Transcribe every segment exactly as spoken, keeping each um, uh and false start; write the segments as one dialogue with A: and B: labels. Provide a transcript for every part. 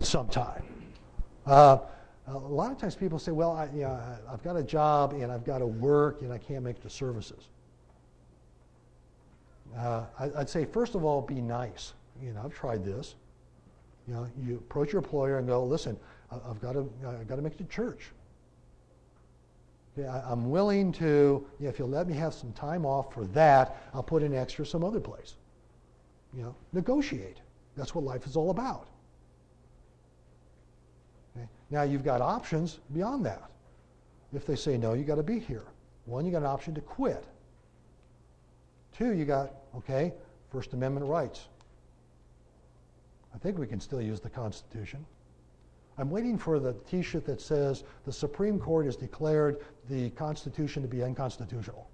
A: sometime. Uh, a lot of times people say, well, I, you know, I've got a job and I've got to work and I can't make the services. Uh, I, I'd say, first of all, be nice. You know, I've tried this. You know, you approach your employer and go, listen, I've got to, I've got to make it to church. Okay, I, I'm willing to, you know, if you'll let me have some time off for that, I'll put in extra some other place. You know, negotiate. That's what life is all about. Okay? Now you've got options beyond that. If they say no, you got to be here. One, you got an option to quit. Two, you got, okay, First Amendment rights. I think we can still use the Constitution. I'm waiting for the T-shirt that says the Supreme Court has declared the Constitution to be unconstitutional.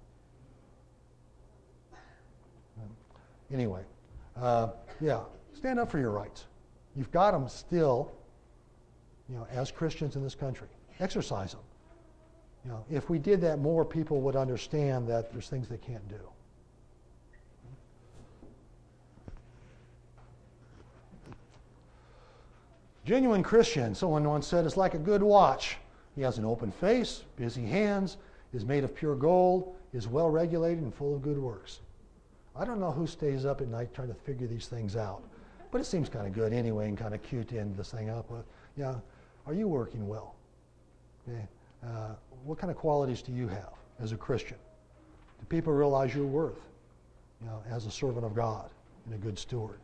A: Anyway, uh, yeah, stand up for your rights. You've got them still, you know, as Christians in this country. Exercise them. You know, if we did that more, people would understand that there's things they can't do. Genuine Christian, someone once said, is like a good watch. He has an open face, busy hands, is made of pure gold, is well regulated and full of good works. I don't know who stays up at night trying to figure these things out, but it seems kind of good anyway and kind of cute to end this thing up with. Yeah, are you working well? Okay. Uh, what kind of qualities do you have as a Christian? Do people realize your worth, you know, as a servant of God and a good steward?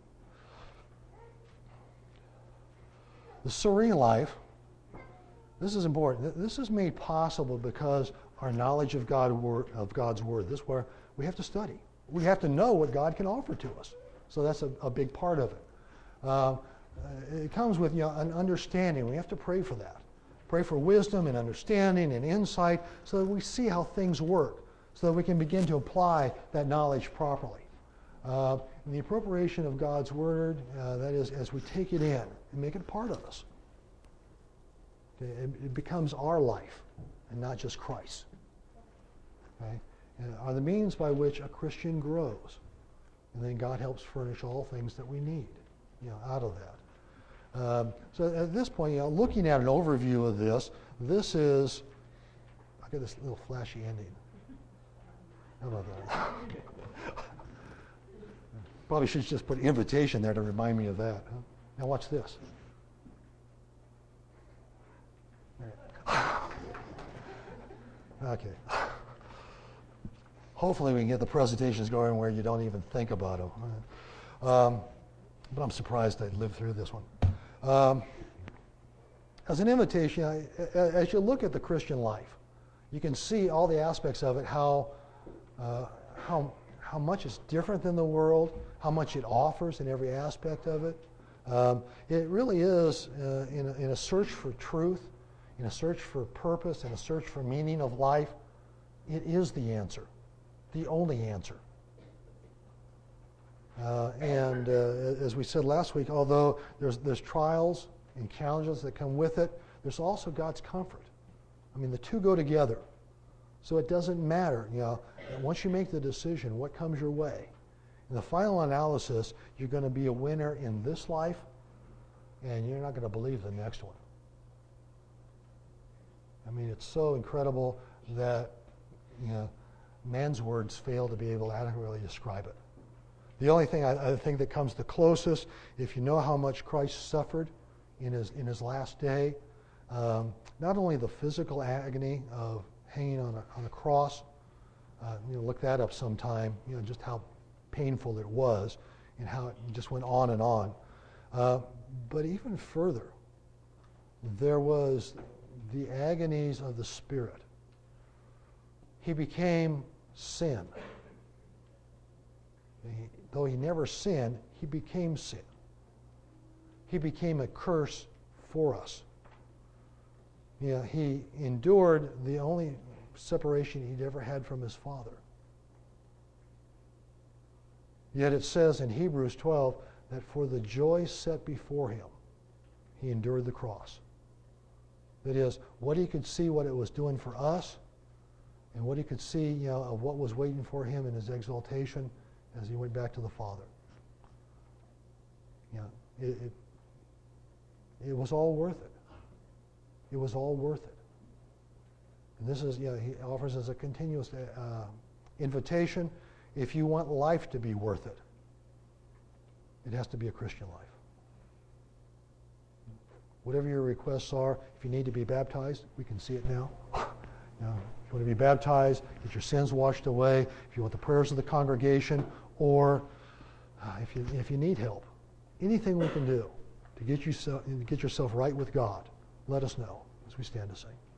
A: The serene life, this is important. This is made possible because our knowledge of, God, of God's Word. This is where we have to study. We have to know what God can offer to us. So that's a, a big part of it. Uh, it comes with, you know, an understanding. We have to pray for that. Pray for wisdom and understanding and insight so that we see how things work, so that we can begin to apply that knowledge properly. Uh, and the appropriation of God's Word, uh, that is, as we take it in and make it part of us. Okay? It, it becomes our life and not just Christ's. Okay? And are the means by which a Christian grows. And then God helps furnish all things that we need, you know, out of that. Um, so at this point, you know, looking at an overview of this, this is, I got this little flashy ending. How about that? Probably should just put invitation there to remind me of that. Huh? Now watch this. Okay. Hopefully we can get the presentations going where you don't even think about them. Um, but I'm surprised I lived through this one. Um, as an invitation, I, as you look at the Christian life, you can see all the aspects of it, how, uh, how, how much it's different than the world, how much it offers in every aspect of it. Um, it really is uh, in, a, in a search for truth, in a search for purpose, in a search for meaning of life. It is the answer, the only answer. Uh, and uh, as we said last week, although there's, there's trials and challenges that come with it, there's also God's comfort. I mean, the two go together. So it doesn't matter, you know, once you make the decision, what comes your way. In the final analysis, you're going to be a winner in this life, and you're not going to believe the next one. I mean, it's so incredible that, you know, man's words fail to be able to adequately describe it. The only thing I, I think that comes the closest, if you know how much Christ suffered in his in his last day, um, not only the physical agony of hanging on a, on a cross, uh, you know, look that up sometime, you know, just how painful it was and how it just went on and on. Uh, but even further, there was the agonies of the Spirit. He became sin. He, though he never sinned, he became sin. He became a curse for us. You know, he endured the only separation he'd ever had from his Father. Yet it says in Hebrews twelve that for the joy set before him, he endured the cross. That is, what he could see, what it was doing for us, and what he could see, you know, of what was waiting for him in his exaltation as he went back to the Father. You know, it, it, It was all worth it. It was all worth it. And this is, you know, he offers us a continuous uh, invitation. If you want life to be worth it, it has to be a Christian life. Whatever your requests are, if you need to be baptized, we can see it now. You know, if you want to be baptized, get your sins washed away, if you want the prayers of the congregation, or uh, if you if you need help, anything we can do to get you so, get yourself right with God, let us know as we stand to sing.